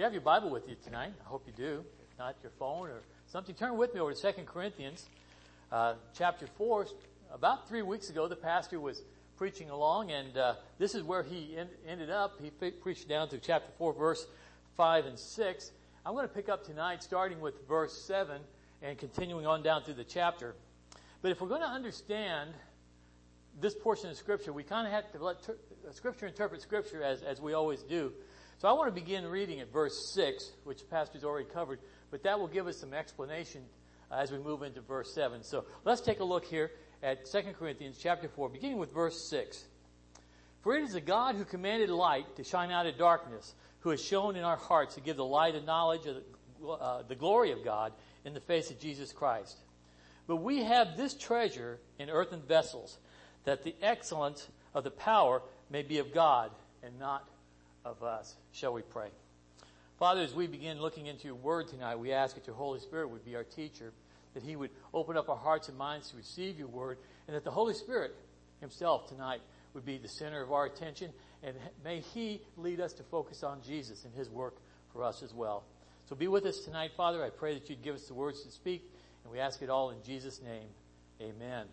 you have your Bible with you tonight, I hope you do. If not, your phone or something, turn with me over to 2 Corinthians chapter 4. About 3 weeks ago, the pastor was preaching along, and this is where he ended up. He preached down to chapter 4, verse 5 and 6. I'm going to pick up tonight, starting with verse 7 and continuing on down through the chapter. But if we're going to understand this portion of Scripture, we kind of have to let Scripture interpret Scripture as we always do. So I want to begin reading at verse 6, which the pastor's already covered, but that will give us some explanation as we move into verse 7. So let's take a look here at 2 Corinthians chapter 4, beginning with verse 6. For it is the God who commanded light to shine out of darkness, who has shown in our hearts to give the light of knowledge of the glory of God in the face of Jesus Christ. But we have this treasure in earthen vessels, that the excellence of the power may be of God and not of us. Shall we pray? Father, as we begin looking into your word tonight, we ask that your Holy Spirit would be our teacher, that he would open up our hearts and minds to receive your word, and that the Holy Spirit himself tonight would be the center of our attention, and may he lead us to focus on Jesus and his work for us as well. So be with us tonight, Father. I pray that you'd give us the words to speak, and we ask it all in Jesus' name. Amen.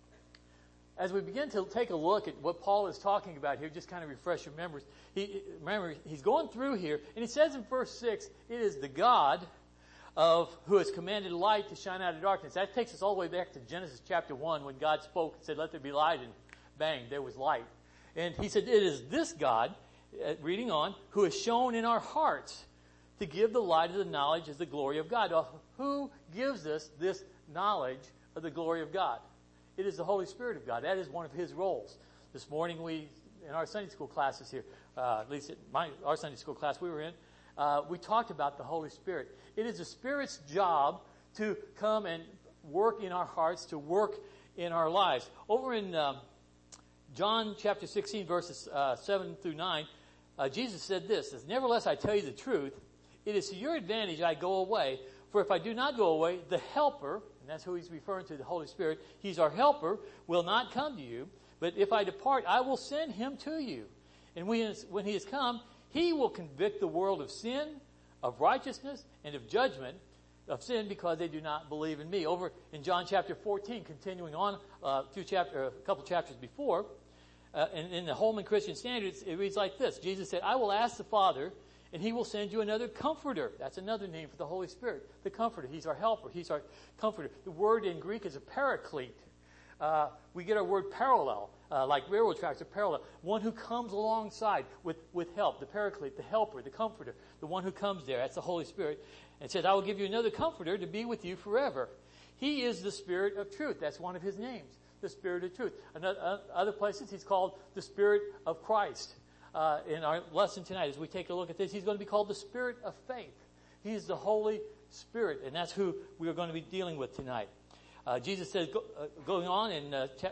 As we begin to take a look at what Paul is talking about here, just kind of refresh your memories. Remember, he's going through here, and he says in verse 6, it is the God who has commanded light to shine out of darkness. That takes us all the way back to Genesis chapter 1, when God spoke and said, let there be light, and bang, there was light. And he said, it is this God, reading on, who has shown in our hearts to give the light of the knowledge of the glory of God. Who gives us this knowledge of the glory of God? It is the Holy Spirit of God. That is one of his roles. This morning in our Sunday school classes here, at least our Sunday school class we were in, we talked about the Holy Spirit. It is the Spirit's job to come and work in our hearts, to work in our lives. Over in John chapter 16, verses 7 through 9, Jesus said this, nevertheless I tell you the truth, it is to your advantage I go away, for if I do not go away, the Helper, and that's who he's referring to, the Holy Spirit, he's our helper, will not come to you. But if I depart, I will send him to you. And when he has come, he will convict the world of sin, of righteousness, and of judgment. Of sin because they do not believe in me. Over in John chapter 14, continuing on a couple chapters before, in the Holman Christian Standards, it reads like this. Jesus said, I will ask the Father, and he will send you another comforter. That's another name for the Holy Spirit. The comforter. He's our helper. He's our comforter. The word in Greek is a paraclete. We get our word parallel, like railroad tracks are parallel. One who comes alongside with help. The paraclete, the helper, the comforter. The one who comes there. That's the Holy Spirit. And says, I will give you another comforter to be with you forever. He is the Spirit of truth. That's one of his names. The Spirit of truth. Other places he's called the Spirit of Christ. In our lesson tonight, as we take a look at this, he's going to be called the Spirit of faith. He is the Holy Spirit, and that's who we are going to be dealing with tonight. Jesus says, going on in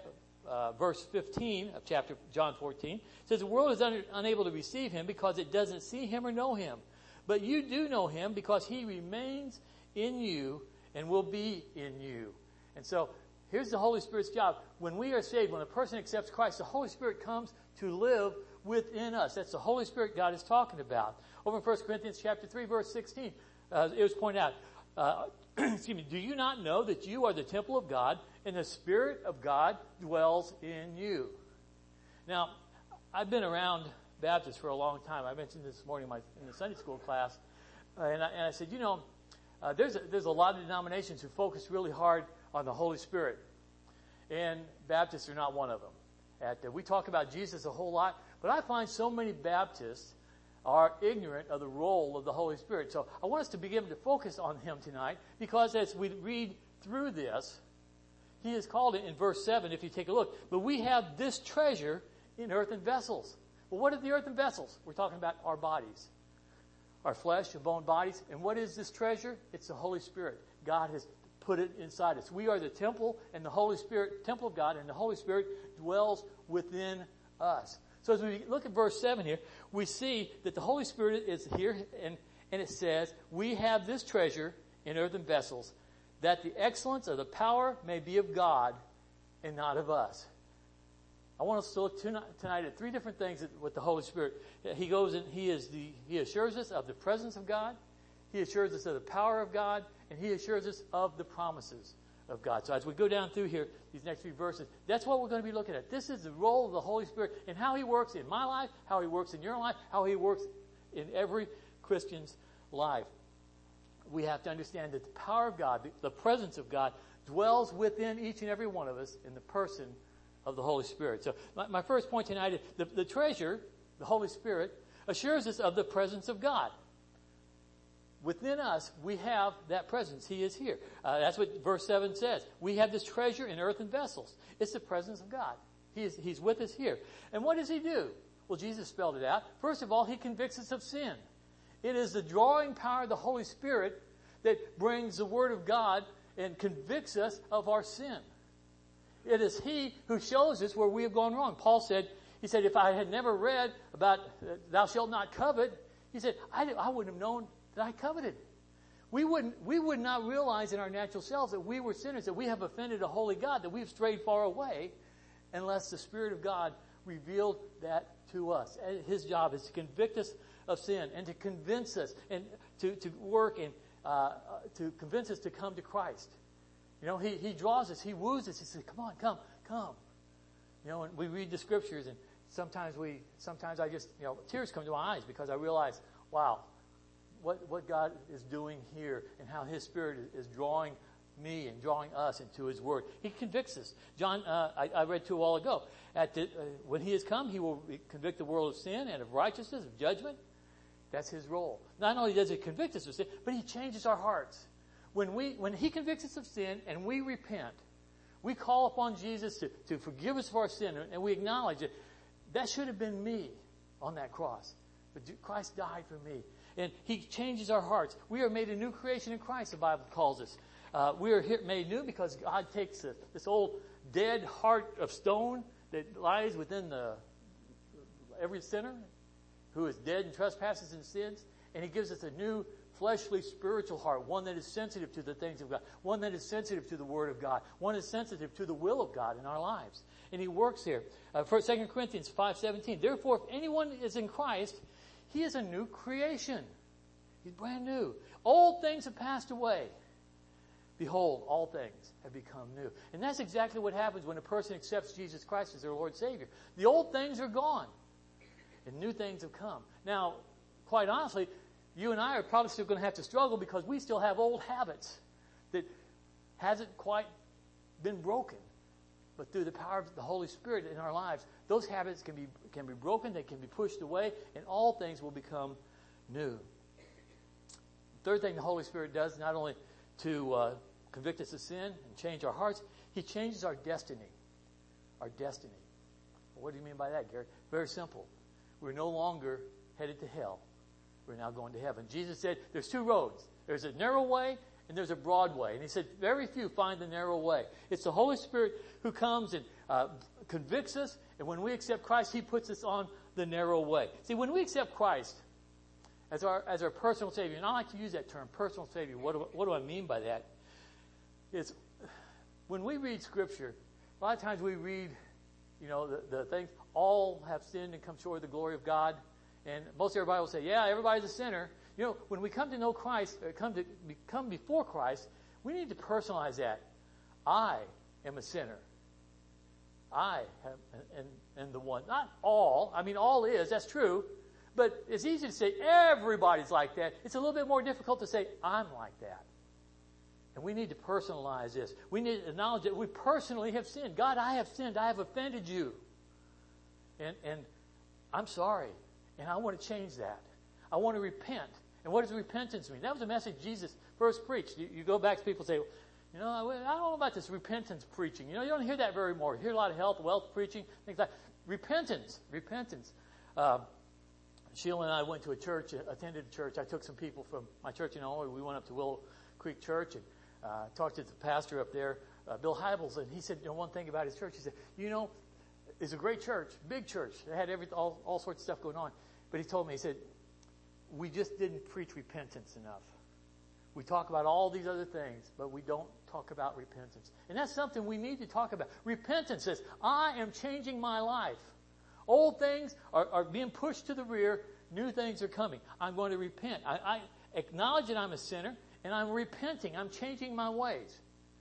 verse 15 of chapter John 14, says, the world is unable to receive him because it doesn't see him or know him. But you do know him because he remains in you and will be in you. And so, here's the Holy Spirit's job. When we are saved, when a person accepts Christ, the Holy Spirit comes to live within us. That's the Holy Spirit God is talking about. Over in 1 Corinthians chapter 3, verse 16, it was pointed out, do you not know that you are the temple of God and the Spirit of God dwells in you? Now, I've been around Baptists for a long time. I mentioned this morning in the Sunday school class, and I said, there's a lot of denominations who focus really hard on the Holy Spirit, and Baptists are not one of them. We talk about Jesus a whole lot, but I find so many Baptists are ignorant of the role of the Holy Spirit. So I want us to begin to focus on him tonight, because as we read through this, he is called it in verse 7, if you take a look. But we have this treasure in earthen vessels. Well, what are the earthen vessels? We're talking about our bodies, our flesh and bone bodies. And what is this treasure? It's the Holy Spirit. God has put it inside us. We are the temple, and the Holy Spirit, temple of God, and the Holy Spirit dwells within us. So as we look at verse 7 here, we see that the Holy Spirit is here, and it says, we have this treasure in earthen vessels, that the excellence of the power may be of God and not of us. I want us to look tonight at three different things with the Holy Spirit. He goes and he assures us of the presence of God, he assures us of the power of God, and he assures us of the promises of God. So as we go down through here, these next few verses, that's what we're going to be looking at. This is the role of the Holy Spirit and how he works in my life, how he works in your life, how he works in every Christian's life. We have to understand that the power of God, the presence of God, dwells within each and every one of us in the person of the Holy Spirit. So my first point tonight is the treasure, the Holy Spirit, assures us of the presence of God. Within us, we have that presence. He is here. That's what verse 7 says. We have this treasure in earthen vessels. It's the presence of God. He's with us here. And what does he do? Well, Jesus spelled it out. First of all, he convicts us of sin. It is the drawing power of the Holy Spirit that brings the Word of God and convicts us of our sin. It is he who shows us where we have gone wrong. Paul said, he said, if I had never read about thou shalt not covet, he said, I wouldn't have known that I coveted. We would not realize in our natural selves that we were sinners, that we have offended a holy God, that we've strayed far away, unless the Spirit of God revealed that to us. His job is to convict us of sin and to convince us and to work and to convince us to come to Christ. You know, he draws us, he woos us, he says, come on, come. You know, and we read the scriptures and sometimes I just, you know, tears come to my eyes because I realize, wow, what God is doing here and how his Spirit is drawing me and drawing us into his word. He convicts us. John, I read to a while ago, when he has come, he will convict the world of sin and of righteousness, of judgment. That's his role. Not only does he convict us of sin, but he changes our hearts. When he convicts us of sin and we repent, we call upon Jesus to forgive us for our sin, and we acknowledge that should have been me on that cross. But Christ died for me. And he changes our hearts. We are made a new creation in Christ, the Bible calls us. We are made new because God takes this old dead heart of stone that lies within every sinner who is dead in trespasses and sins, and he gives us a new fleshly spiritual heart, one that is sensitive to the things of God, one that is sensitive to the Word of God, one that is sensitive to the will of God in our lives. And he works here. 2 Corinthians 5:17. Therefore, if anyone is in Christ, he is a new creation. He's brand new. Old things have passed away. Behold, all things have become new. And that's exactly what happens when a person accepts Jesus Christ as their Lord and Savior. The old things are gone, and new things have come. Now, quite honestly, you and I are probably still going to have to struggle because we still have old habits that hasn't quite been broken. But through the power of the Holy Spirit in our lives, those habits can be broken, they can be pushed away, and all things will become new. The third thing the Holy Spirit does, not only to convict us of sin and change our hearts, he changes our destiny. Our destiny. What do you mean by that, Gary? Very simple. We're no longer headed to hell. We're now going to heaven. Jesus said there's two roads. There's a narrow way and there's a broad way. And he said very few find the narrow way. It's the Holy Spirit who comes and convicts us. And when we accept Christ, he puts us on the narrow way. See, when we accept Christ as our personal Savior, and I like to use that term, personal Savior. What do I mean by that? It's when we read Scripture, a lot of times we read, you know, the things, all have sinned and come short of the glory of God. And most everybody will say, yeah, everybody's a sinner. You know, when we come to know Christ, or come before Christ, we need to personalize that. I am a sinner. I am the one. Not all. I mean, all is. That's true. But it's easy to say everybody's like that. It's a little bit more difficult to say I'm like that. And we need to personalize this. We need to acknowledge that we personally have sinned. God, I have sinned. I have offended you. And I'm sorry. And I want to change that. I want to repent. And what does repentance mean? That was the message Jesus first preached. You go back to people and say, you know, I don't know about this repentance preaching. You know, you don't hear that very more. You hear a lot of health, wealth preaching, things like that. Repentance. Sheila and I went to a church, attended a church. I took some people from my church in Illinois. We went up to Willow Creek Church and talked to the pastor up there, Bill Hybels, and he said, you know, one thing about his church. He said, you know, it's a great church, big church. They had all sorts of stuff going on. But he told me, he said, we just didn't preach repentance enough. We talk about all these other things, but we don't talk about repentance. And that's something we need to talk about. Repentance says, I am changing my life. Old things are being pushed to the rear. New things are coming. I'm going to repent. I acknowledge that I'm a sinner, and I'm repenting. I'm changing my ways.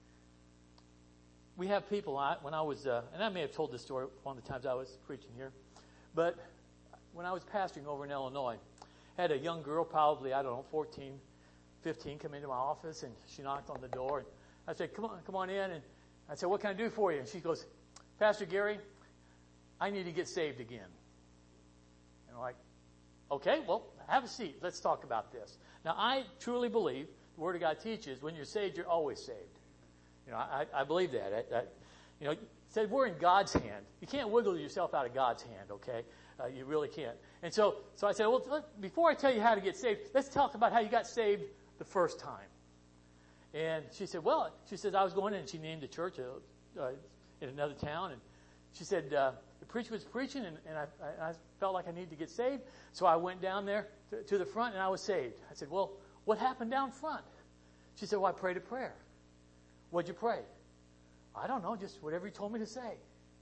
We have people, when I was, and I may have told this story one of the times I was preaching here, but when I was pastoring over in Illinois, I had a young girl, probably, 14, 15, come into my office, and she knocked on the door. And I said, come on in. And I said, what can I do for you? And she goes, Pastor Gary, I need to get saved again. And I'm like, okay, well, have a seat. Let's talk about this. Now, I truly believe the Word of God teaches when you're saved, you're always saved. I believe that. It said we're in God's hand. You can't wiggle yourself out of God's hand, okay? You really can't. And so I said, well, before I tell you how to get saved, let's talk about how you got saved the first time. And she said, I was going in, and she named a church in another town, and she said, the preacher was preaching, and I felt like I needed to get saved, so I went down there to the front, and I was saved. I said, well, what happened down front? She said, well, I prayed a prayer. What'd you pray? I don't know, just whatever you told me to say.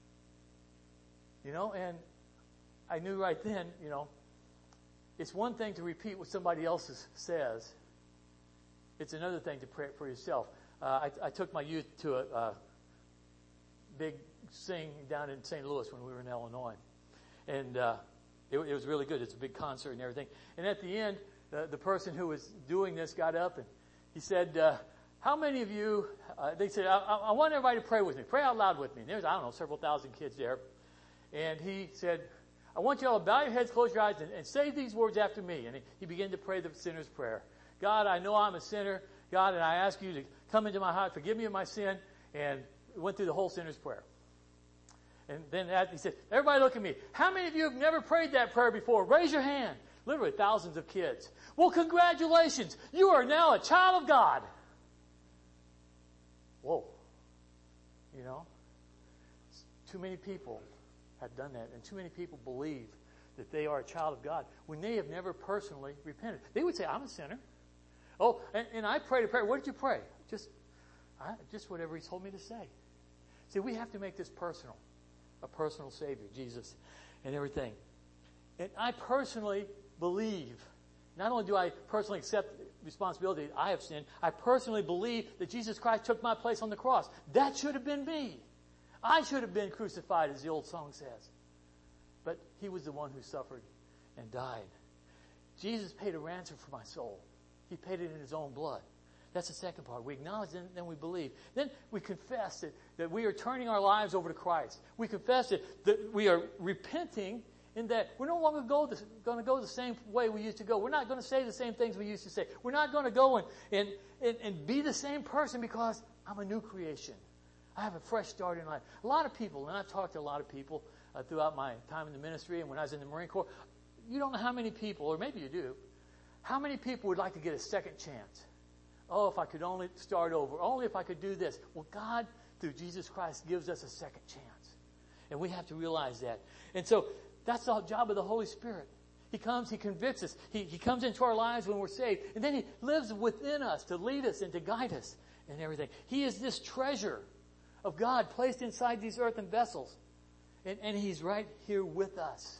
And I knew right then, it's one thing to repeat what somebody else says. It's another thing to pray it for yourself. I took my youth to a big sing down in St. Louis when we were in Illinois. And it was really good. It's a big concert and everything. And at the end, the person who was doing this got up and he said, how many of you, they said, I want everybody to pray with me. Pray out loud with me. And there's, several thousand kids there. And he said, I want you all to bow your heads, close your eyes, and say these words after me. And he began to pray the sinner's prayer. God, I know I'm a sinner. God, and I ask you to come into my heart, forgive me of my sin. And went through the whole sinner's prayer. And then he said, everybody look at me. How many of you have never prayed that prayer before? Raise your hand. Literally thousands of kids. Well, congratulations. You are now a child of God. Whoa. Too many people have done that, and too many people believe that they are a child of God when they have never personally repented. They would say, I'm a sinner. Oh, and I prayed a prayer. What did you pray? Just whatever he told me to say. See, we have to make this personal. A personal Savior, Jesus, and everything. And I personally believe, not only do I personally accept responsibility, I have sinned, I personally believe that Jesus Christ took my place on the cross. That should have been me. I should have been crucified, as the old song says. But he was the one who suffered and died. Jesus paid a ransom for my soul. He paid it in his own blood. That's the second part. We acknowledge and then we believe. Then we confess that we are turning our lives over to Christ. We confess that we are repenting in that we're no longer going to go the same way we used to go. We're not going to say the same things we used to say. We're not going to go and be the same person because I'm a new creation. I have a fresh start in life. A lot of people, and I've talked to a lot of people throughout my time in the ministry and when I was in the Marine Corps, you don't know how many people, or maybe you do, how many people would like to get a second chance? Oh, if I could only start over. Only if I could do this. Well, God, through Jesus Christ, gives us a second chance. And we have to realize that. And so that's the job of the Holy Spirit. He comes, he convicts us. He comes into our lives when we're saved. And then he lives within us to lead us and to guide us and everything. He is this treasure of God placed inside these earthen vessels. And he's right here with us.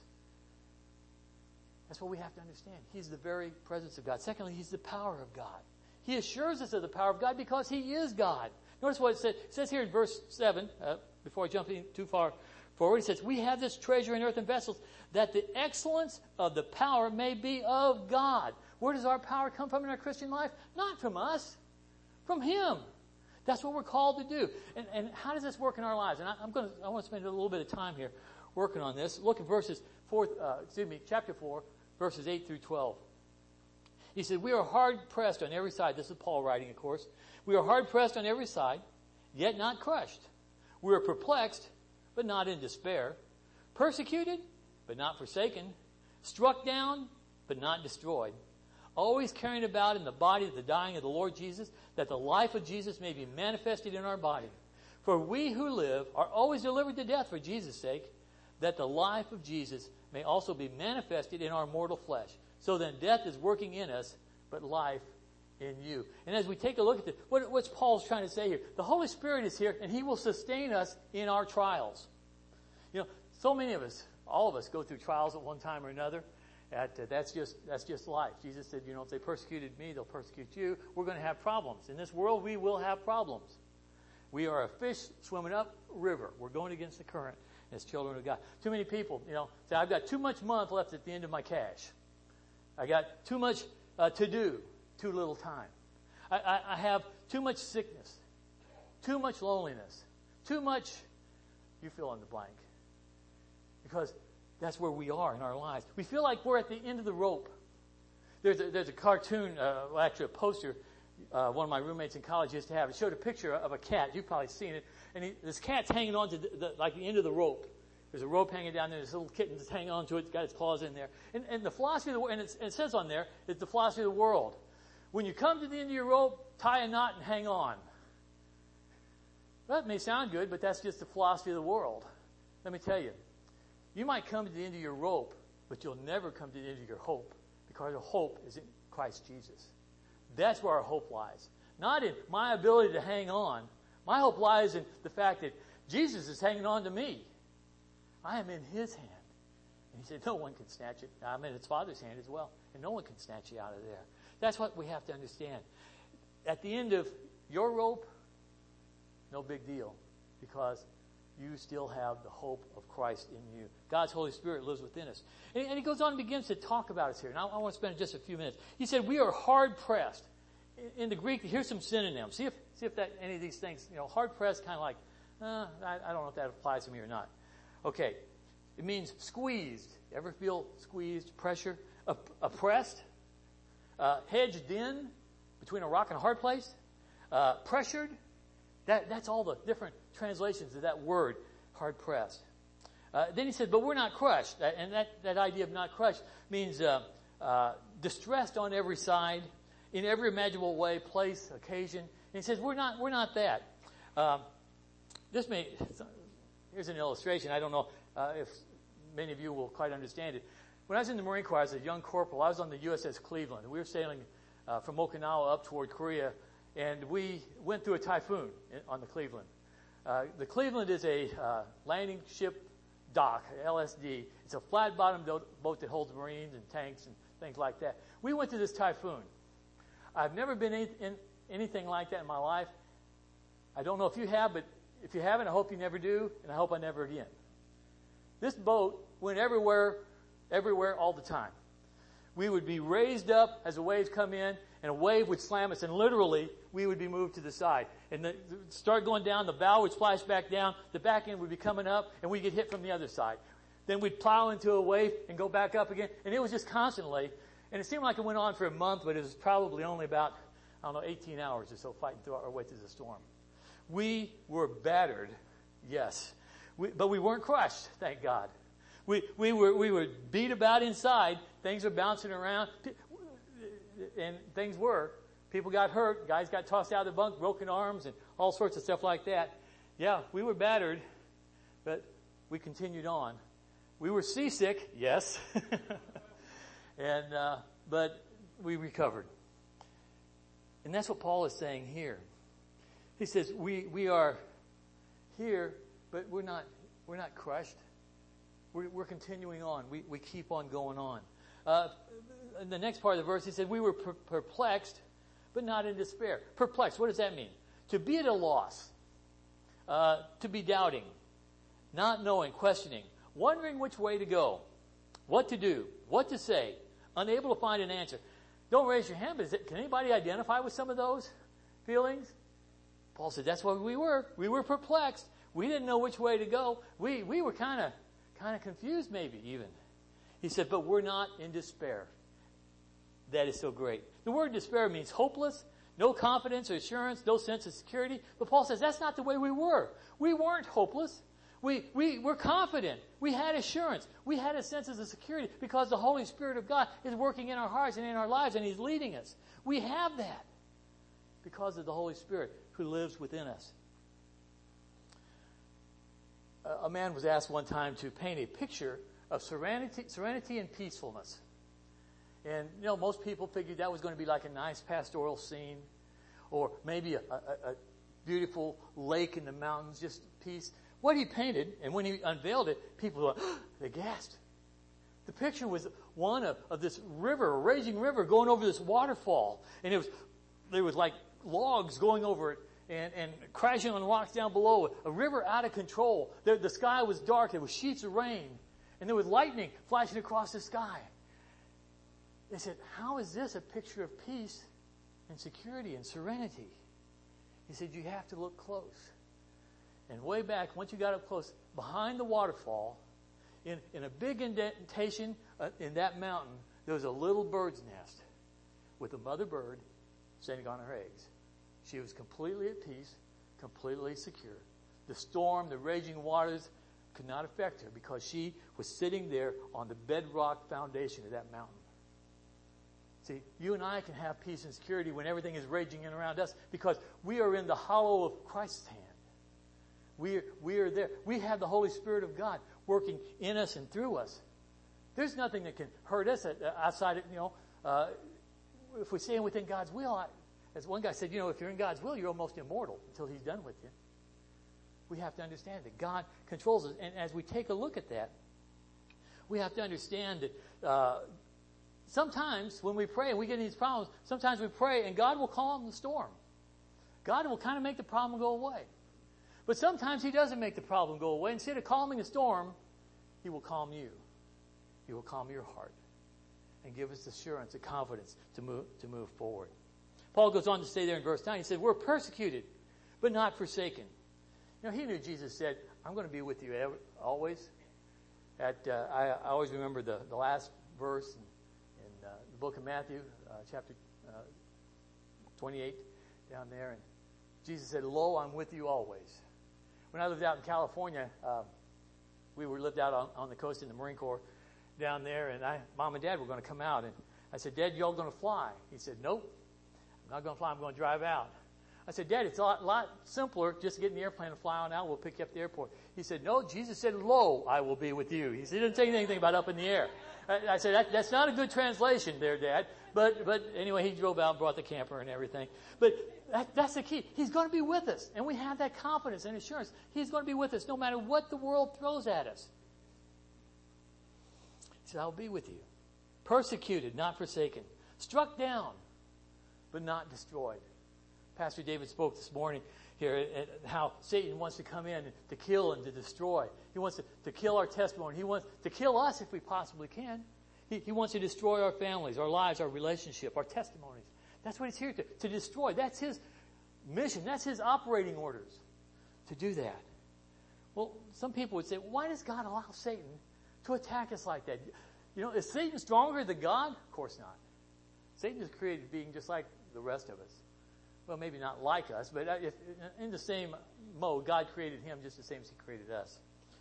That's what we have to understand. He's the very presence of God. Secondly, he's the power of God. He assures us of the power of God because he is God. Notice what it says. It says here in verse 7, before I jump in too far forward, it says, we have this treasure in earthen vessels that the excellence of the power may be of God. Where does our power come from in our Christian life? Not from us, from him. That's what we're called to do. And how does this work in our lives? And I want to spend a little bit of time here working on this. Look at chapter 4, verses 8 through 12. He said, we are hard pressed on every side. This is Paul writing, of course. We are hard pressed on every side, yet not crushed. We are perplexed, but not in despair. Persecuted, but not forsaken. Struck down, but not destroyed. Always carrying about in the body the dying of the Lord Jesus, that the life of Jesus may be manifested in our body. For we who live are always delivered to death for Jesus' sake, that the life of Jesus may also be manifested in our mortal flesh. So then death is working in us, but life in you. And as we take a look at this, what's Paul's trying to say here? The Holy Spirit is here, and He will sustain us in our trials. You know, so many of us, all of us, go through trials at one time or another. That's just life. Jesus said, if they persecuted me, they'll persecute you. We're going to have problems. In this world, we will have problems. We are a fish swimming up river. We're going against the current as children of God. Too many people, say, I've got too much month left at the end of my cash. I got too much to do, too little time. I have too much sickness, too much loneliness, too much, you fill in the blank. Because that's where we are in our lives. We feel like we're at the end of the rope. There's a cartoon, actually a poster, one of my roommates in college used to have. It showed a picture of a cat. You've probably seen it. And this cat's hanging on to the end of the rope. There's a rope hanging down there. This little kitten that's hanging on to it. It's got its claws in there. And the philosophy of the world, and it says on there, it's the philosophy of the world. When you come to the end of your rope, tie a knot and hang on. That may sound good, but that's just the philosophy of the world. Let me tell you. You might come to the end of your rope, but you'll never come to the end of your hope, because your hope is in Christ Jesus. That's where our hope lies. Not in my ability to hang on. My hope lies in the fact that Jesus is hanging on to me. I am in His hand. And He said, no one can snatch it. I'm in His Father's hand as well. And no one can snatch you out of there. That's what we have to understand. At the end of your rope, no big deal, because you still have the hope of Christ in you. God's Holy Spirit lives within us. And He goes on and begins to talk about us here. Now, I want to spend just a few minutes. He said, we are hard-pressed. In the Greek, here's some synonyms. See if that any of these things, hard-pressed, kind of like, I don't know if that applies to me or not. Okay. It means squeezed. Ever feel squeezed, pressure? Oppressed? Hedged in between a rock and a hard place? Pressured? That's all the different translations of that word, hard-pressed. Then he said, but we're not crushed. And that idea of not crushed means distressed on every side, in every imaginable way, place, occasion. And he says, we're not that. Here's an illustration. I don't know if many of you will quite understand it. When I was in the Marine Corps as a young corporal, I was on the USS Cleveland. We were sailing from Okinawa up toward Korea, and we went through a typhoon on the Cleveland. The Cleveland is a landing ship dock, LSD. It's a flat-bottomed boat that holds Marines and tanks and things like that. We went through this typhoon. I've never been in anything like that in my life. I don't know if you have, but if you haven't, I hope you never do, and I hope I never again. This boat went everywhere, all the time. We would be raised up as the waves come in, and a wave would slam us, and literally, we would be moved to the side. And start going down, the bow would splash back down, the back end would be coming up, and we'd get hit from the other side. Then we'd plow into a wave and go back up again, and it was just constantly, and it seemed like it went on for a month, but it was probably only about, 18 hours or so fighting through our way through the storm. We were battered, yes, but we weren't crushed, thank God. We were beat about inside. Things were bouncing around, and things were. People got hurt. Guys got tossed out of the bunk, broken arms, and all sorts of stuff like that. Yeah, we were battered, but we continued on. We were seasick, yes, but we recovered. And that's what Paul is saying here. He says we are here, but we're not crushed. We're continuing on. We keep on going on. In the next part of the verse, he said, we were perplexed, but not in despair. Perplexed, what does that mean? To be at a loss. To be doubting. Not knowing, questioning. Wondering which way to go. What to do. What to say. Unable to find an answer. Don't raise your hand, but can anybody identify with some of those feelings? Paul said, that's what we were. We were perplexed. We didn't know which way to go. We were kind of confused maybe even. He said, but we're not in despair. That is so great. The word despair means hopeless, no confidence or assurance, no sense of security. But Paul says that's not the way we were. We weren't hopeless. We were confident. We had assurance. We had a sense of security because the Holy Spirit of God is working in our hearts and in our lives, and He's leading us. We have that because of the Holy Spirit who lives within us. A man was asked one time to paint a picture of serenity and peacefulness. And, most people figured that was going to be like a nice pastoral scene, or maybe a beautiful lake in the mountains, just peace. What he painted, and when he unveiled it, people were, they gasped. The picture was one of this river, a raging river going over this waterfall. And there was like logs going over it and crashing on rocks down below. A river out of control. The sky was dark. There was sheets of rain. And there was lightning flashing across the sky. They said, how is this a picture of peace and security and serenity? He said, you have to look close. And way back, once you got up close, behind the waterfall, in a big indentation in that mountain, there was a little bird's nest with a mother bird sitting on her eggs. She was completely at peace, completely secure. The storm, the raging waters could not affect her because she was sitting there on the bedrock foundation of that mountain. See, you and I can have peace and security when everything is raging in around us because we are in the hollow of Christ's hand. We are there. We have the Holy Spirit of God working in us and through us. There's nothing that can hurt us outside of, if we stay within God's will. As one guy said, if you're in God's will, you're almost immortal until He's done with you. We have to understand that God controls us. And as we take a look at that, we have to understand that sometimes when we pray and we get in these problems, sometimes we pray and God will calm the storm. God will kind of make the problem go away. But sometimes He doesn't make the problem go away. Instead of calming a storm, He will calm you. He will calm your heart and give us assurance and confidence to move forward. Paul goes on to say there in verse 9, he said, we're persecuted, but not forsaken. He knew Jesus said, I'm going to be with you always. I always remember the last verse in the book of Matthew, chapter 28, down there. And Jesus said, lo, I'm with you always. When I lived out in California, we lived out on the coast in the Marine Corps down there, and Mom and Dad were going to come out. And I said, Dad, y'all going to fly? He said, nope, I'm not going to fly. I'm going to drive out. I said, Dad, it's a lot simpler just to get in the airplane and fly on out. We'll pick you up at the airport. He said, no, Jesus said, lo, I will be with you. He didn't say anything about up in the air. I said, that's not a good translation there, Dad. But anyway, he drove out and brought the camper and everything. But that's the key. He's going to be with us. And we have that confidence and assurance. He's going to be with us no matter what the world throws at us. He said, I'll be with you. Persecuted, not forsaken. Struck down, but not destroyed. Pastor David spoke this morning here at how Satan wants to come in to kill and to destroy. He wants to kill our testimony. He wants to kill us if we possibly can. He wants to destroy our families, our lives, our relationship, our testimonies. That's what he's here to destroy. That's his mission. That's his operating orders to do that. Well, some people would say, why does God allow Satan to attack us like that? Is Satan stronger than God? Of course not. Satan is created being just like the rest of us. Well, maybe not like us, but in the same mode, God created him just the same as He created us.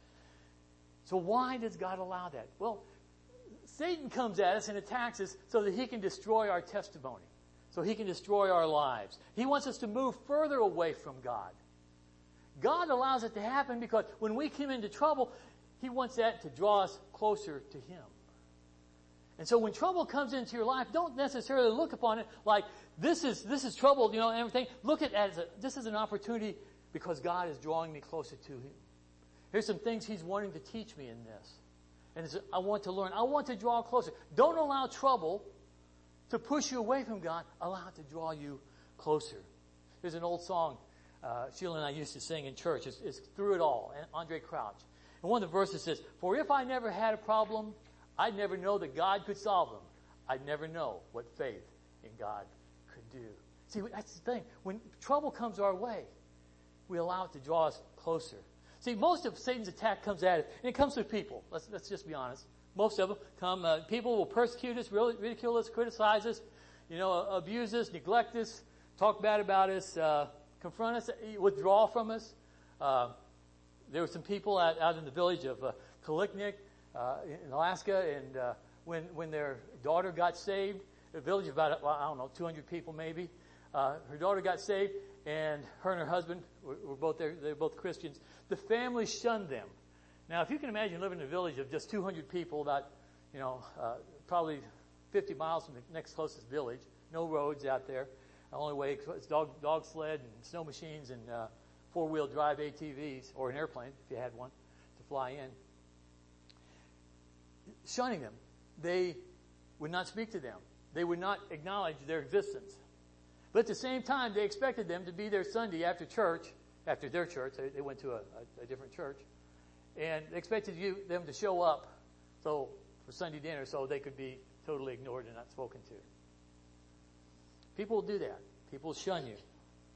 So why does God allow that? Well, Satan comes at us and attacks us so that he can destroy our testimony, so he can destroy our lives. He wants us to move further away from God. God allows it to happen because when we come into trouble, He wants that to draw us closer to Him. And so when trouble comes into your life, don't necessarily look upon it like this is trouble, and everything. Look at it as this is an opportunity because God is drawing me closer to Him. Here's some things He's wanting to teach me in this. And I want to learn. I want to draw closer. Don't allow trouble to push you away from God. Allow it to draw you closer. There's an old song Sheila and I used to sing in church. It's Through It All, and Andre Crouch. And one of the verses says, for if I never had a problem, I'd never know that God could solve them. I'd never know what faith in God could do. See, that's the thing. When trouble comes our way, we allow it to draw us closer. See, most of Satan's attack comes at us, and it comes through people. Let's just be honest. Most of them come, people will persecute us, ridicule us, criticize us, abuse us, neglect us, talk bad about us, confront us, withdraw from us. There were some people out in the village of Kaliknik, in Alaska, and when their daughter got saved, a village of about 200 people maybe. Her daughter got saved, and her and her husband were both there. They were both Christians. The family shunned them. Now, if you can imagine living in a village of just 200 people, about probably 50 miles from the next closest village. No roads out there. The only way is dog sled and snow machines and four-wheel drive ATVs, or an airplane if you had one to fly in. Shunning them, they would not speak to them. They would not acknowledge their existence. But at the same time, they expected them to be there Sunday after church, after their church. They went to a different church. And they expected them to show up for Sunday dinner so they could be totally ignored and not spoken to. People will do that. People will shun you.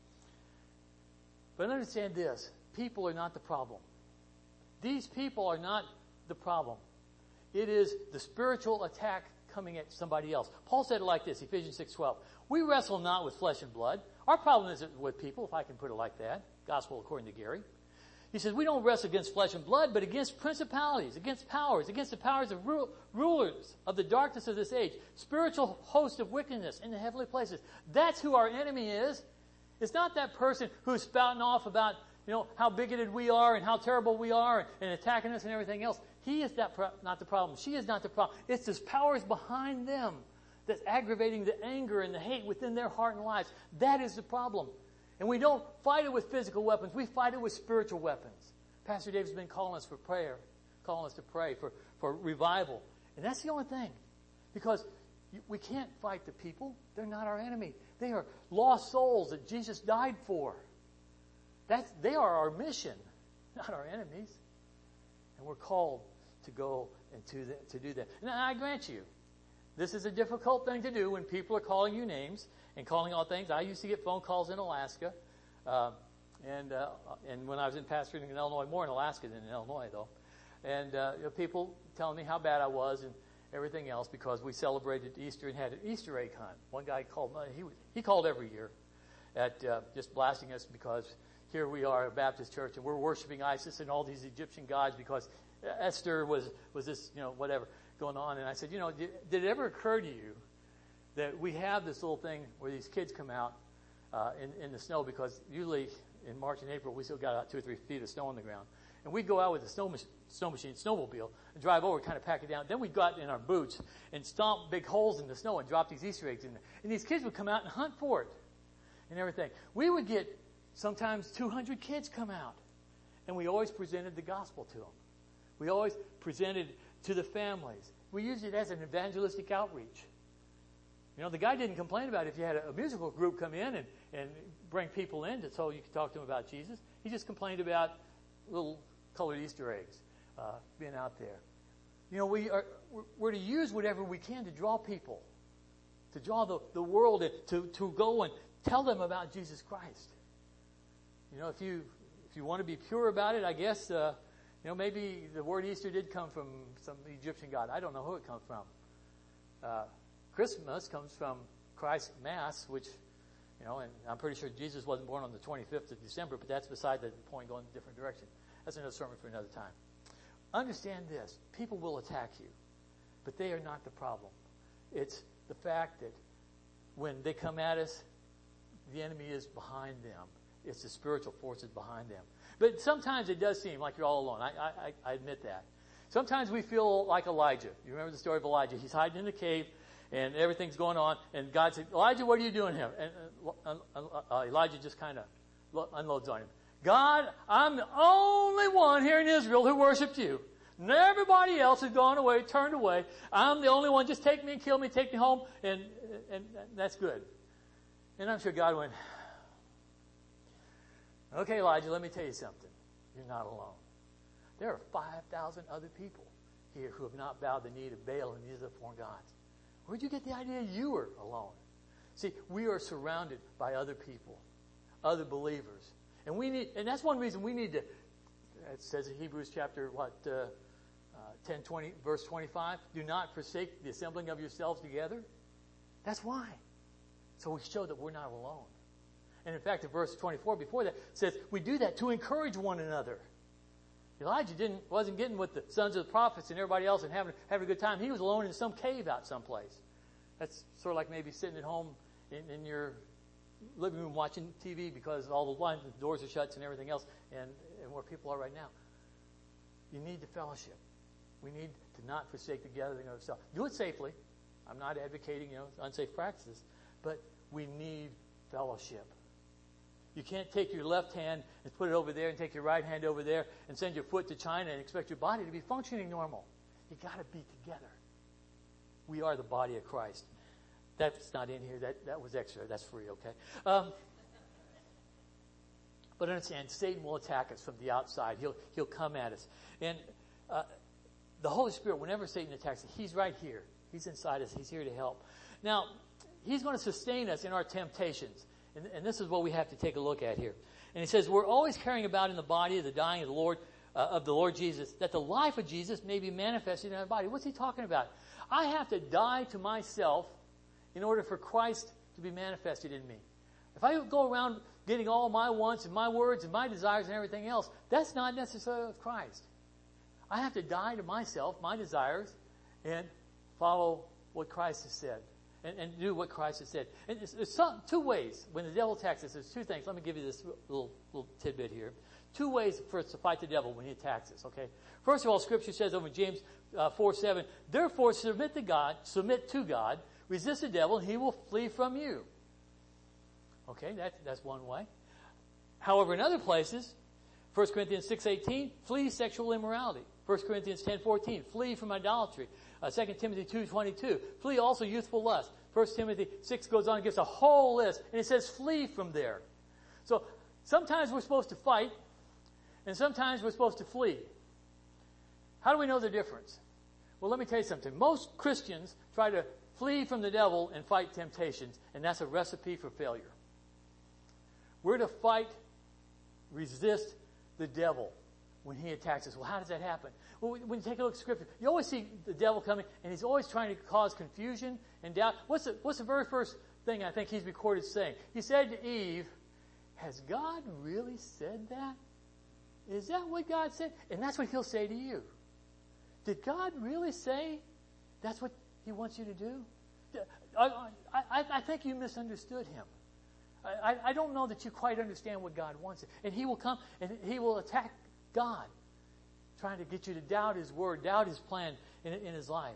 But understand this. People are not the problem. These people are not the problem. It is the spiritual attack coming at somebody else. Paul said it like this, Ephesians 6:12. We wrestle not with flesh and blood. Our problem isn't with people, if I can put it like that. Gospel according to Gary. He says, we don't wrestle against flesh and blood, but against principalities, against powers, against the powers of rulers of the darkness of this age, spiritual hosts of wickedness in the heavenly places. That's who our enemy is. It's not that person who's spouting off about, how bigoted we are and how terrible we are and attacking us and everything else. He is not the problem. She is not the problem. It's this powers behind them that's aggravating the anger and the hate within their heart and lives. That is the problem. And we don't fight it with physical weapons. We fight it with spiritual weapons. Pastor Dave's been calling us for prayer, calling us to pray for revival. And that's the only thing. Because we can't fight the people. They're not our enemy. They are lost souls that Jesus died for. They are our mission, not our enemies. And we're called to go and to do that. And I grant you, this is a difficult thing to do when people are calling you names and calling all things. I used to get phone calls in Alaska, and when I was pastoring in Illinois, more in Alaska than in Illinois, though. And people telling me how bad I was and everything else because we celebrated Easter and had an Easter egg hunt. One guy called. He called every year at just blasting us because here we are, a Baptist church, and we're worshiping Isis and all these Egyptian gods because Esther was this, whatever going on. And I said, did it ever occur to you that we have this little thing where these kids come out in the snow, because usually in March and April we still got about 2 or 3 feet of snow on the ground, and we'd go out with a snow machine, snowmobile, and drive over, kind of pack it down. Then we'd go out in our boots and stomp big holes in the snow and drop these Easter eggs in there. And these kids would come out and hunt for it and everything. We would get sometimes 200 kids come out, and we always presented the gospel to them. We always presented to the families. We used it as an evangelistic outreach. The guy didn't complain about it if you had a musical group come in and bring people in so you could talk to them about Jesus. He just complained about little colored Easter eggs being out there. We're to use whatever we can to draw people, to draw the world in, to go and tell them about Jesus Christ. If you want to be pure about it, I guess, maybe the word Easter did come from some Egyptian god. I don't know who it comes from. Christmas comes from Christ's Mass, which, and I'm pretty sure Jesus wasn't born on the 25th of December, but that's beside the point, going in a different direction. That's another sermon for another time. Understand this. People will attack you, but they are not the problem. It's the fact that when they come at us, the enemy is behind them. It's the spiritual forces behind them. But sometimes it does seem like you're all alone. I admit that. Sometimes we feel like Elijah. You remember the story of Elijah. He's hiding in the cave, and everything's going on. And God said, Elijah, what are you doing here? And Elijah just kind of unloads on him. God, I'm the only one here in Israel who worshiped you. And everybody else has gone away, turned away. I'm the only one. Just take me and kill me, take me home, and that's good. And I'm sure God went, okay, Elijah, let me tell you something. You're not alone. There are 5,000 other people here who have not bowed the knee to Baal and these other foreign gods. Where'd you get the idea you were alone? See, we are surrounded by other people, other believers. And that's one reason we need to, it says in Hebrews chapter, 10:20, verse 25, do not forsake the assembling of yourselves together. That's why. So we show that we're not alone. And in fact, in verse 24 before that says we do that to encourage one another. Elijah wasn't getting with the sons of the prophets and everybody else and having a good time. He was alone in some cave out someplace. That's sort of like maybe sitting at home in your living room watching TV because all the blinds and doors are shut and everything else, and where people are right now. You need the fellowship. We need to not forsake the gathering of ourselves. Do it safely. I'm not advocating, unsafe practices, but we need fellowship. You can't take your left hand and put it over there and take your right hand over there and send your foot to China and expect your body to be functioning normal. You got to be together. We are the body of Christ. That's not in here. That was extra. That's free, okay? But understand, Satan will attack us from the outside. He'll come at us. And the Holy Spirit, whenever Satan attacks us, he's right here. He's inside us. He's here to help. Now, he's going to sustain us in our temptations. And this is what we have to take a look at here. And he says, we're always carrying about in the body the dying of the Lord Jesus, that the life of Jesus may be manifested in our body. What's he talking about? I have to die to myself in order for Christ to be manifested in me. If I go around getting all my wants and my words and my desires and everything else, that's not necessarily of Christ. I have to die to myself, my desires, and follow what Christ has said. And do what Christ has said. And there's two ways. When the devil attacks us, there's two things. Let me give you this little tidbit here. Two ways for us to fight the devil when he attacks us, okay? First of all, Scripture says over in James 4:7, therefore submit to God, resist the devil, and he will flee from you. Okay, that's one way. However, in other places, 1 Corinthians 6:18, flee sexual immorality. 1 Corinthians 10:14, flee from idolatry. 2 Timothy 2:22, flee also youthful lust. 1 Timothy 6 goes on and gives a whole list, and it says flee from there. So sometimes we're supposed to fight, and sometimes we're supposed to flee. How do we know the difference? Well, let me tell you something. Most Christians try to flee from the devil and fight temptations, and that's a recipe for failure. We're to fight, resist the devil when he attacks us. Well, how does that happen? Well, when you take a look at Scripture, you always see the devil coming, and he's always trying to cause confusion and doubt. What's the very first thing I think he's recorded saying? He said to Eve, has God really said that? Is that what God said? And that's what he'll say to you. Did God really say that's what he wants you to do? I think you misunderstood him. I don't know that you quite understand what God wants. And he will come and he will attack God, trying to get you to doubt his word, doubt his plan in his life.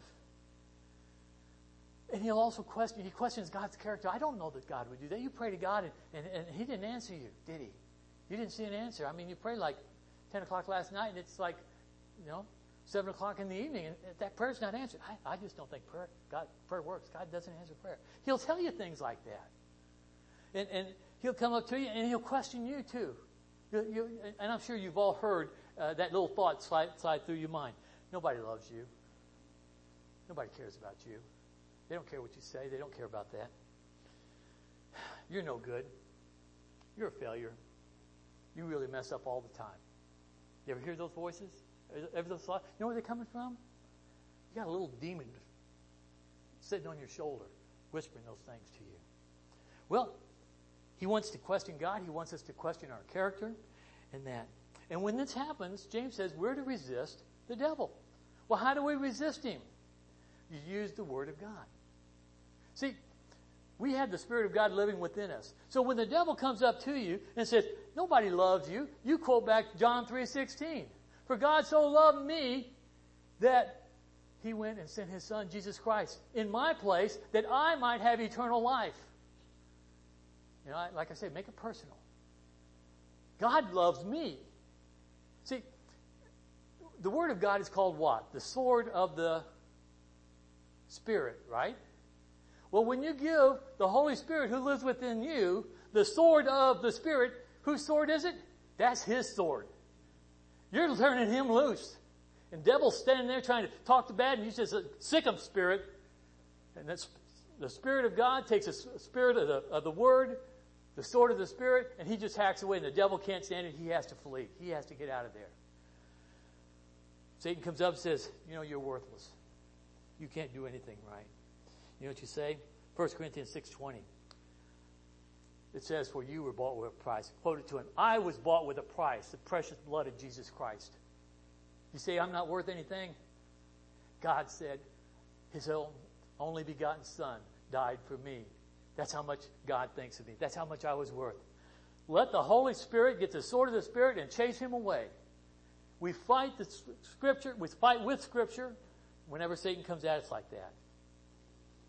And he'll also questions God's character. I don't know that God would do that. You pray to God and he didn't answer you, did he? You didn't see an answer. I mean, you prayed like 10 o'clock last night and it's like, 7 o'clock in the evening and that prayer's not answered. I just don't think prayer works. God doesn't answer prayer. He'll tell you things like that. And he'll come up to you and he'll question you too. And I'm sure you've all heard that little thought slide through your mind. Nobody loves you. Nobody cares about you. They don't care what you say. They don't care about that. You're no good. You're a failure. You really mess up all the time. You ever hear those voices? Ever those thoughts? You know where they're coming from? You got a little demon sitting on your shoulder, whispering those things to you. Well, he wants to question God. He wants us to question our character and that. And when this happens, James says we're to resist the devil. Well, how do we resist him? You use the Word of God. See, we have the Spirit of God living within us. So when the devil comes up to you and says, nobody loves you, you quote back John 3:16. For God so loved me that he went and sent his Son, Jesus Christ, in my place that I might have eternal life. Like I say, make it personal. God loves me. See, the Word of God is called what? The sword of the Spirit, right? Well, when you give the Holy Spirit who lives within you the sword of the Spirit, whose sword is it? That's his sword. You're turning him loose. And devil's standing there trying to talk to bad, and you just sick him, spirit. And that's the Spirit of God takes the spirit of the Word, the sword of the Spirit, and he just hacks away, and the devil can't stand it. He has to flee. He has to get out of there. Satan comes up and says, you're worthless. You can't do anything right. You know what you say? 1 Corinthians 6:20. It says, for you were bought with a price. Quote it to him. I was bought with a price, the precious blood of Jesus Christ. You say, I'm not worth anything? God said, his only begotten Son died for me. That's how much God thinks of me. That's how much I was worth. Let the Holy Spirit get the sword of the Spirit and chase him away. We fight the Scripture. We fight with Scripture whenever Satan comes at us like that.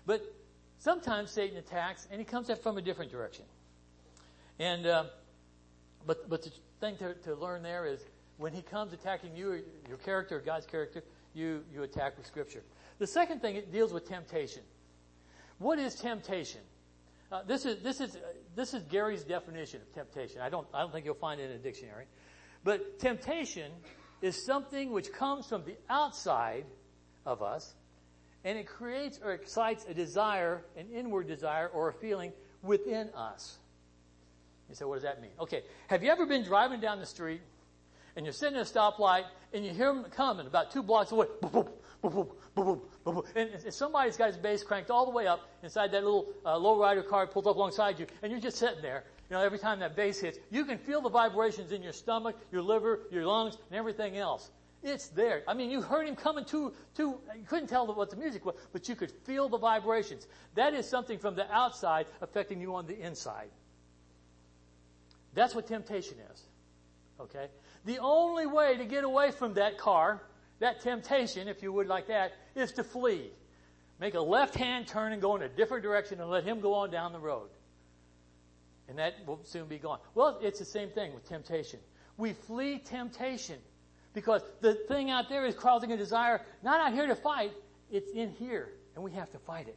But sometimes Satan attacks, and he comes from a different direction. And but the thing to learn there is when he comes attacking you, your character, God's character, you attack with Scripture. The second thing, it deals with temptation. What is temptation? This is Gary's definition of temptation. I don't think you'll find it in a dictionary. But temptation is something which comes from the outside of us, and it creates or excites a desire, an inward desire, or a feeling within us. You say, what does that mean? Okay, have you ever been driving down the street, and you're sitting at a stoplight, and you hear them coming about 2 blocks away, boop, boop, boop, boop, boop, boop, boop, and somebody's got his bass cranked all the way up inside that little lowrider car pulled up alongside you, and you're just sitting there. You know, every time that bass hits, you can feel the vibrations in your stomach, your liver, your lungs, and everything else. It's there. I mean, you heard him coming you couldn't tell what the music was, but you could feel the vibrations. That is something from the outside affecting you on the inside. That's what temptation is. Okay? The only way to get away from that car, that temptation, if you would like that, is to flee. Make a left-hand turn and go in a different direction and let him go on down the road. And that will soon be gone. Well, it's the same thing with temptation. We flee temptation because the thing out there is causing a desire, not out here to fight, it's in here, and we have to fight it.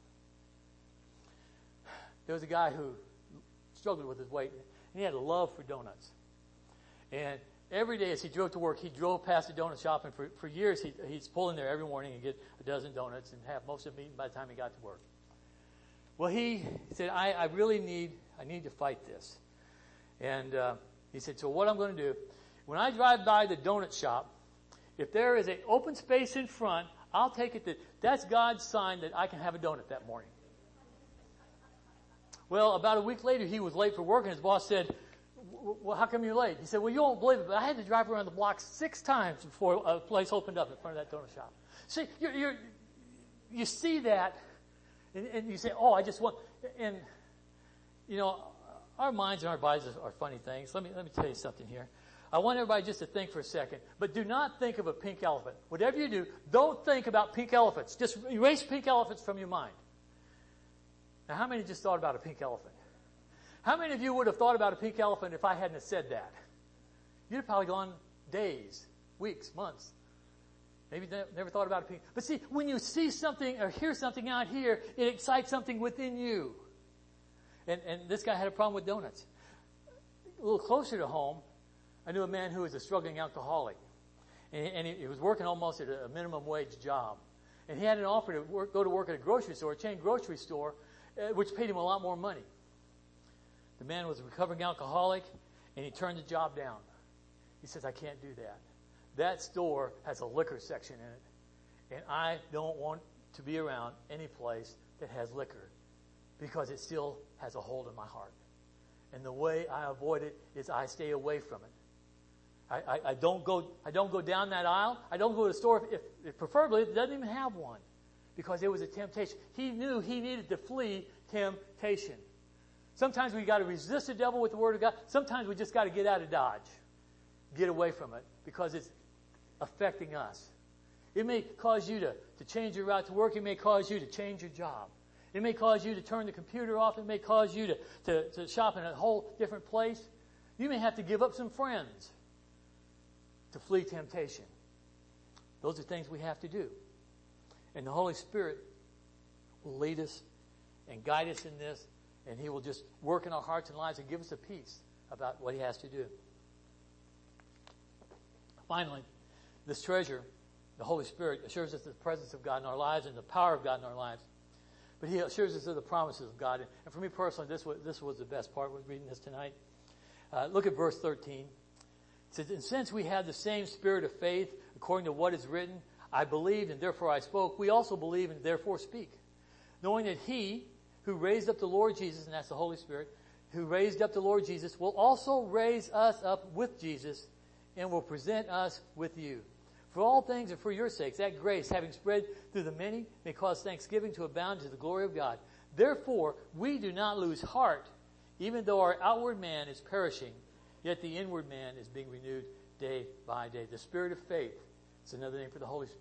There was a guy who struggled with his weight, and he had a love for donuts. And every day as he drove to work, he drove past the donut shop, and for years he's pulling there every morning and get a dozen donuts and have most of them eaten by the time he got to work. Well, he said, I need to fight this. And he said, so what I'm going to do, when I drive by the donut shop, if there is an open space in front, I'll take it that's God's sign that I can have a donut that morning. Well, about a week later, he was late for work, and his boss said, well, how come you're late? He said, well, you won't believe it, but I had to drive around the block 6 times before a place opened up in front of that donut shop. See, you see that, and you say, oh, I just want, and, you know, our minds and our bodies are funny things. Let me tell you something here. I want everybody just to think for a second, but do not think of a pink elephant. Whatever you do, don't think about pink elephants. Just erase pink elephants from your mind. Now, how many just thought about a pink elephant? How many of you would have thought about a pink elephant if I hadn't have said that? You'd have probably gone days, weeks, months. Maybe never thought about a pink. But see, when you see something or hear something out here, it excites something within you. And this guy had a problem with donuts. A little closer to home, I knew a man who was a struggling alcoholic. And he was working almost at a minimum wage job. And he had an offer to go to work at a grocery store, a chain grocery store, which paid him a lot more money. The man was a recovering alcoholic, and he turned the job down. He says, I can't do that. That store has a liquor section in it, and I don't want to be around any place that has liquor because it still has a hold on my heart. And the way I avoid it is I stay away from it. I don't go down that aisle. I don't go to the store if preferably it doesn't even have one, because it was a temptation. He knew he needed to flee temptation. Sometimes we got to resist the devil with the Word of God. Sometimes we just got to get out of Dodge, get away from it, because it's affecting us. It may cause you to change your route to work. It may cause you to change your job. It may cause you to turn the computer off. It may cause you to shop in a whole different place. You may have to give up some friends to flee temptation. Those are things we have to do. And the Holy Spirit will lead us and guide us in this, and He will just work in our hearts and lives and give us a peace about what He has to do. Finally, this treasure, the Holy Spirit, assures us of the presence of God in our lives and the power of God in our lives. But He assures us of the promises of God. And for me personally, this was the best part with reading this tonight. Look at verse 13. It says, and since we have the same spirit of faith, according to what is written, I believed and therefore I spoke, we also believe and therefore speak. Knowing that He who raised up the Lord Jesus, and that's the Holy Spirit, who raised up the Lord Jesus, will also raise us up with Jesus and will present us with you. For all things are for your sakes. That grace, having spread through the many, may cause thanksgiving to abound to the glory of God. Therefore, we do not lose heart, even though our outward man is perishing, yet the inward man is being renewed day by day. The Spirit of faith is another name for the Holy Spirit.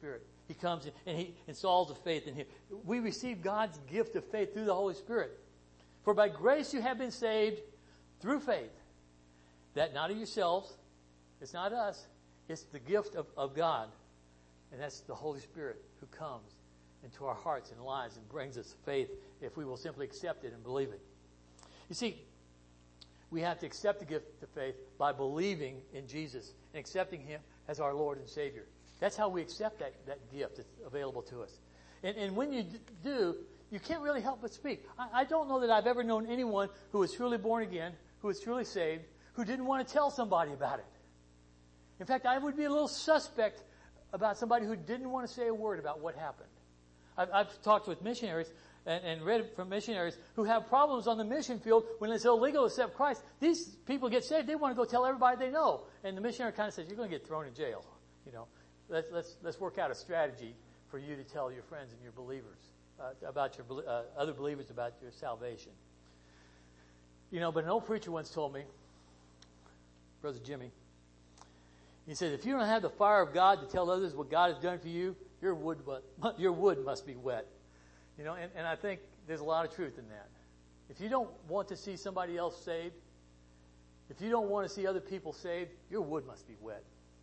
He comes and He installs the faith in Him. We receive God's gift of faith through the Holy Spirit. For by grace you have been saved through faith. That not of yourselves. It's not us. It's the gift of God. And that's the Holy Spirit who comes into our hearts and lives and brings us faith if we will simply accept it and believe it. You see, we have to accept the gift of faith by believing in Jesus and accepting Him as our Lord and Savior. That's how we accept that gift that's available to us. And when you do, you can't really help but speak. I don't know that I've ever known anyone who was truly born again, who was truly saved, who didn't want to tell somebody about it. In fact, I would be a little suspect about somebody who didn't want to say a word about what happened. I've talked with missionaries and read from missionaries who have problems on the mission field when it's illegal to accept Christ. These people get saved, they want to go tell everybody they know. And the missionary kind of says, you're going to get thrown in jail. You know, let's work out a strategy for you to tell your friends and your believers about your other believers about your salvation. You know, but an old preacher once told me, Brother Jimmy, he said, if you don't have the fire of God to tell others what God has done for you, your wood must be wet. You know, and I think there's a lot of truth in that. If you don't want to see somebody else saved, if you don't want to see other people saved, your wood must be wet.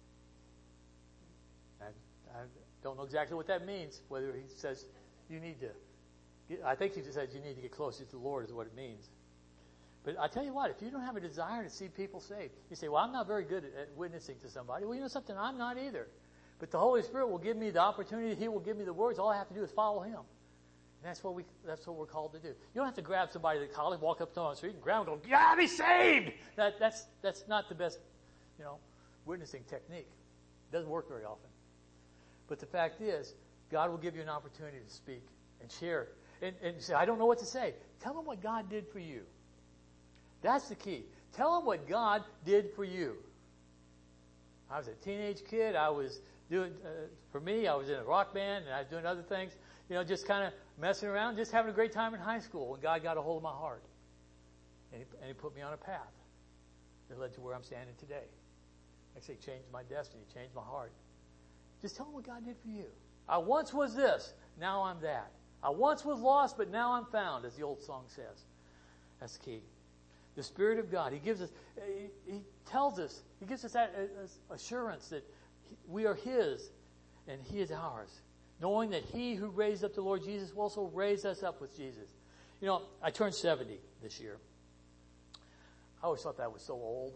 I don't know exactly what that means, whether he says you need to, I think he just says you need to get closer to the Lord is what it means. But I tell you what, if you don't have a desire to see people saved, you say, well, I'm not very good at witnessing to somebody. Well, you know something? I'm not either. But the Holy Spirit will give me the opportunity. He will give me the words. All I have to do is follow Him. And that's what we're called to do. You don't have to grab somebody at college, walk up to them on the street and grab them and go, yeah, be saved! That's not the best, you know, witnessing technique. It doesn't work very often. But the fact is, God will give you an opportunity to speak and share. And you say, I don't know what to say. Tell them what God did for you. That's the key. Tell them what God did for you. I was a teenage kid. I was doing, for me, I was in a rock band and I was doing other things. You know, just kind of messing around, just having a great time in high school when God got a hold of my heart. And He put me on a path that led to where I'm standing today. Actually, changed my destiny, changed my heart. Just tell them what God did for you. I once was this, now I'm that. I once was lost, but now I'm found, as the old song says. That's the key. The Spirit of God, He gives us, He tells us, He gives us that assurance that we are His and He is ours. Knowing that He who raised up the Lord Jesus will also raise us up with Jesus. You know, I turned 70 this year. I always thought that was so old.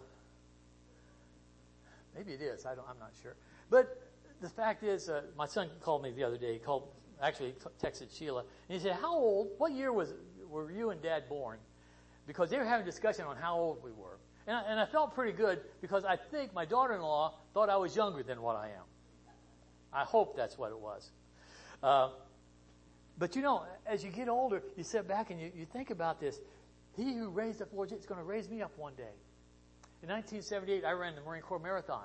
Maybe it is. I'm not sure. But the fact is, my son called me the other day. He texted Sheila. And he said, what year were you and Dad born? Because they were having a discussion on how old we were. And I felt pretty good because I think my daughter-in-law thought I was younger than what I am. I hope that's what it was. But you know, as you get older, you sit back and you think about this. He who raised up Lord Jesus is going to raise me up one day. In 1978, I ran the Marine Corps Marathon.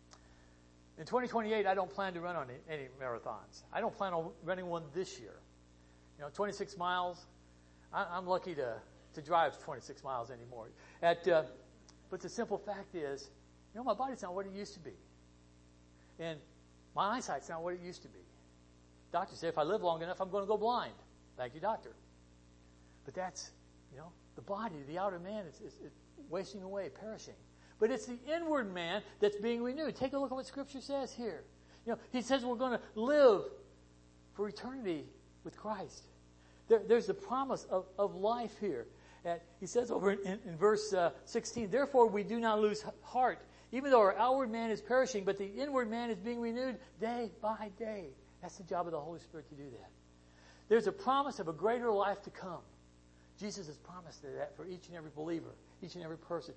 In 2028, I don't plan to run on any marathons. I don't plan on running one this year. You know, 26 miles. I'm lucky to drive 26 miles anymore. But the simple fact is, you know, my body's not what it used to be. And my eyesight's not what it used to be. Doctors say if I live long enough, I'm going to go blind. Thank you, doctor. But that's, you know, the body, the outer man is wasting away, perishing. But it's the inward man that's being renewed. Take a look at what Scripture says here. You know, He says we're going to live for eternity with Christ. There's the promise of life here. He says over in verse 16, therefore we do not lose heart, even though our outward man is perishing, but the inward man is being renewed day by day. That's the job of the Holy Spirit to do that. There's a promise of a greater life to come. Jesus has promised that for each and every believer, each and every person.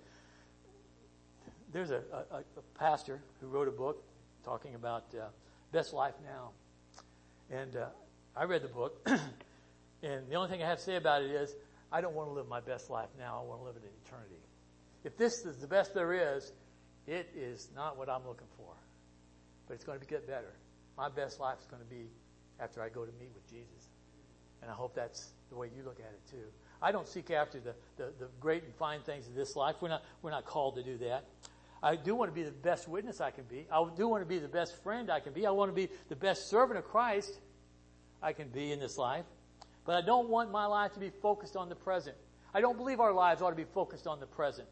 There's a pastor who wrote a book talking about best life now. And I read the book, and the only thing I have to say about it is, I don't want to live my best life now. I want to live it in eternity. If this is the best there is, it is not what I'm looking for. But it's going to get better. My best life is going to be after I go to meet with Jesus. And I hope that's the way you look at it too. I don't seek after the great and fine things of this life. We're not called to do that. I do want to be the best witness I can be. I do want to be the best friend I can be. I want to be the best servant of Christ I can be in this life. But I don't want my life to be focused on the present. I don't believe our lives ought to be focused on the present.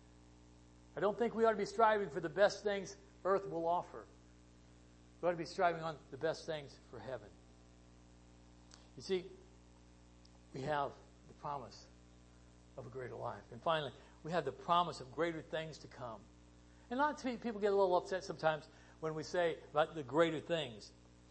I don't think we ought to be striving for the best things earth will offer. We ought to be striving on the best things for heaven. You see, we have the promise of a greater life. And finally, we have the promise of greater things to come. And a lot of people get a little upset sometimes when we say about the greater things.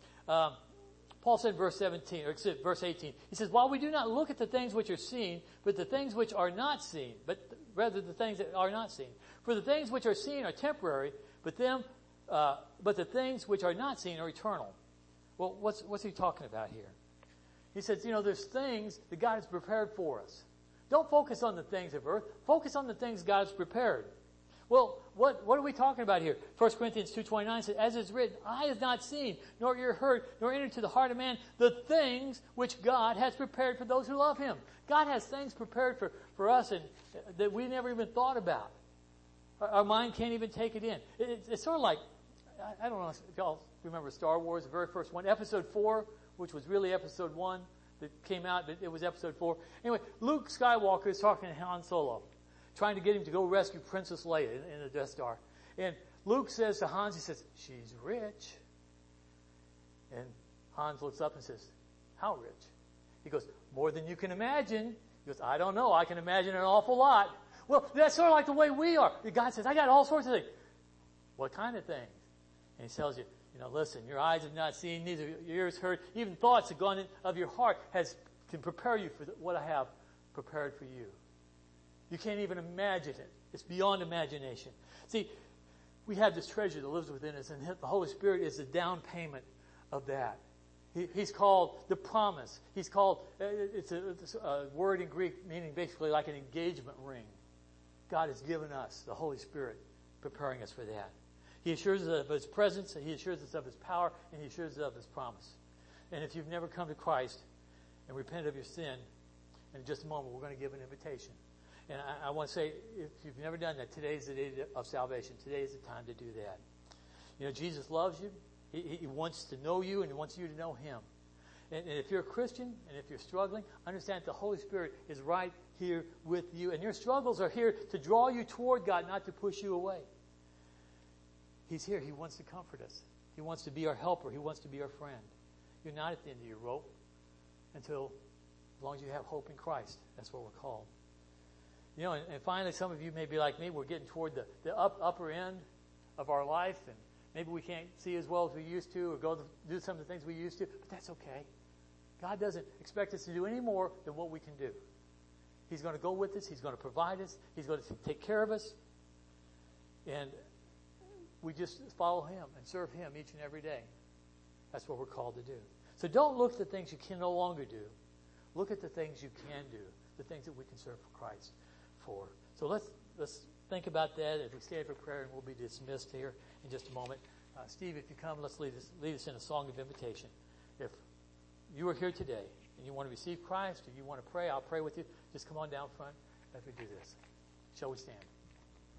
Paul said in verse 17, or verse 18, he says, while we do not look at the things which are seen, but the things which are not seen, but rather the things that are not seen. For the things which are seen are temporary, but the things which are not seen are eternal. Well, what's he talking about here? He says, there's things that God has prepared for us. Don't focus on the things of earth. Focus on the things God has prepared. Well, what are we talking about here? 1 Corinthians 2:29 says, as it's written, eye has not seen, nor ear heard, nor entered to the heart of man, the things which God has prepared for those who love Him. God has things prepared for us and that we never even thought about. Our mind can't even take it in. It's sort of like, I don't know if y'all remember Star Wars, the very first one, Episode 4, which was really Episode 1 that came out, but it was Episode 4. Anyway, Luke Skywalker is talking to Han Solo, trying to get him to go rescue Princess Leia in the Death Star. And Luke says to Hans, he says, she's rich. And Hans looks up and says, how rich? He goes, more than you can imagine. He goes, I don't know. I can imagine an awful lot. Well, that's sort of like the way we are. God says, I got all sorts of things. What kind of things? And He tells you, listen, your eyes have not seen, neither your ears heard, even thoughts have gone in of your heart can prepare you for what I have prepared for you. You can't even imagine it. It's beyond imagination. See, we have this treasure that lives within us, and the Holy Spirit is the down payment of that. He's called the promise. He's called, it's a word in Greek meaning basically like an engagement ring. God has given us the Holy Spirit, preparing us for that. He assures us of His presence, He assures us of His power, and He assures us of His promise. And if you've never come to Christ and repented of your sin, in just a moment we're going to give an invitation. And I want to say, if you've never done that, today is the day of salvation. Today is the time to do that. Jesus loves you. He wants to know you, and He wants you to know Him. And if you're a Christian, and if you're struggling, understand that the Holy Spirit is right here with you. And your struggles are here to draw you toward God, not to push you away. He's here. He wants to comfort us. He wants to be our helper. He wants to be our friend. You're not at the end of your rope as long as you have hope in Christ. That's what we're called. And finally, some of you may be like me. We're getting toward the upper end of our life, and maybe we can't see as well as we used to, or go do some of the things we used to, but that's okay. God doesn't expect us to do any more than what we can do. He's going to go with us. He's going to provide us. He's going to take care of us. And we just follow Him and serve Him each and every day. That's what we're called to do. So don't look at the things you can no longer do. Look at the things you can do, the things that we can serve for Christ for. So let's think about that as we stand for prayer, and we'll be dismissed here in just a moment. Steve, if you come, let's lead us in a song of invitation. If you are here today and you want to receive Christ, or you want to pray, I'll pray with you. Just come on down front as we do this. Shall we stand?